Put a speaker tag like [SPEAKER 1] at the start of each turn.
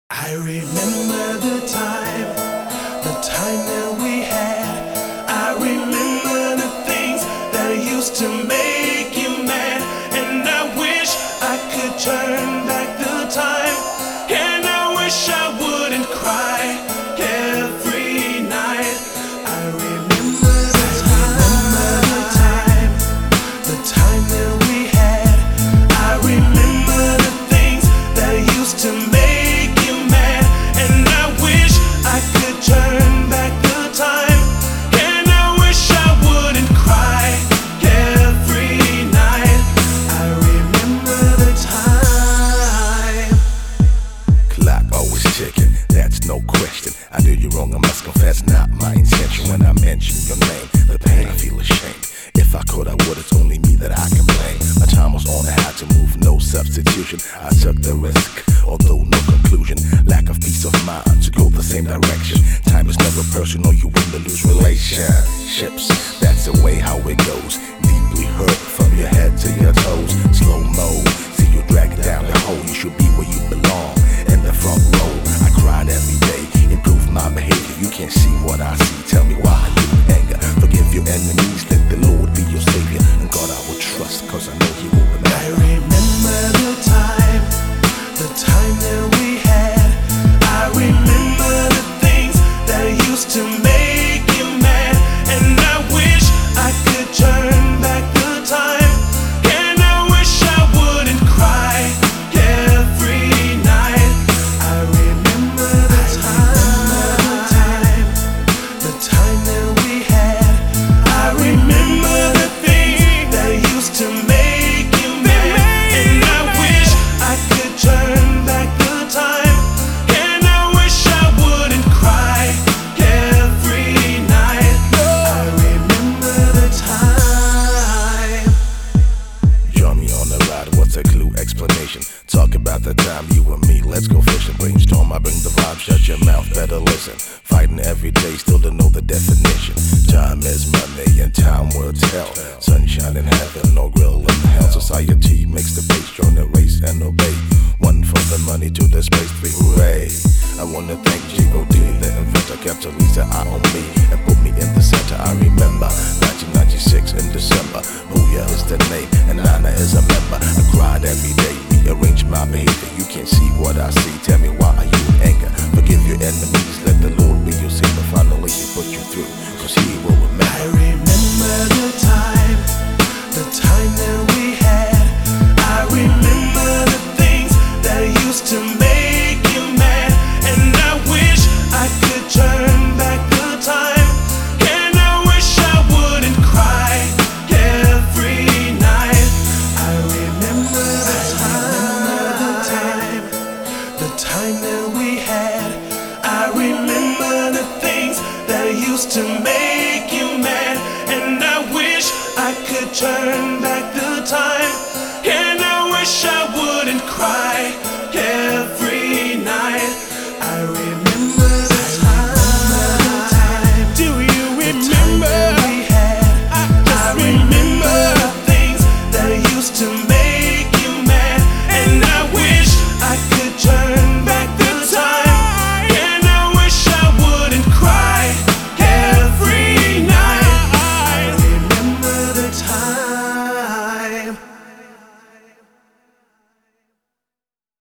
[SPEAKER 1] I remember the time that we had. I remember the things that used to make you mad. And I wish I could turn back the time. And I wish I wouldn't cry every night. I remember the time that we had. I remember the things that used to make you mad. And I wish I could turn back the time. And I wish I wouldn't cry every night. I remember the time.
[SPEAKER 2] Clock always ticking, that's no question. I knew you wrong, I must confess, not my intention. When I mention your name, the pain, I feel ashamed. If I could, I would, it's only me that I can blame. My time was on, I had to move, no substitution. I took the risk, although no conclusion. Lack of peace of mind to go the same direction. Time is never personal, you win to lose relationships. That's the way how it goes. Deeply hurt from your head to your toes. Slow mo, see you dragging down the hole. You should be where you belong, in the front row. I cried every day, improve my behavior. You can't see what I see, tell me why you anger. Forgive your enemies, let the Lord be your savior. And God I will trust, cause I know he will remember.
[SPEAKER 1] I remember the time that we had. I remember the things that used to make you mad. And I wish I could turn back the time. And I wish I wouldn't cry every night. I remember the time that we had. I remember the things that used to make you mad. And I wish I could turn back the time. And I wish I wouldn't cry every night. I remember the time.
[SPEAKER 2] Join me on the ride, what's a clue explanation? Talk about the time you and me, let's go fishing. Brainstorm, I bring the vibe, shut your mouth, better listen. Fighting every day, still to know the definition. Time is money and time will tell. Sunshine in heaven, no grill in hell. Society makes the base, join the race and obey. One for the money, two the space, three hooray. I wanna thank G.O.D, the inventor, kept Lisa eye on me and put me in the center. I remember 1996 in December. Booyah is the name and Nana is a member. I cried every day, rearrange my behavior. You can't see what I see, tell me why are you in anger? Forgive your enemies, let the Lord be your savior. Finally he put you through, cause he will remember.
[SPEAKER 1] I remember the time that we had. I remember the things that used to make you mad. And I wish I could turn back the time. And I wish I wouldn't cry every night. I remember the time that we had. I remember the things that used to make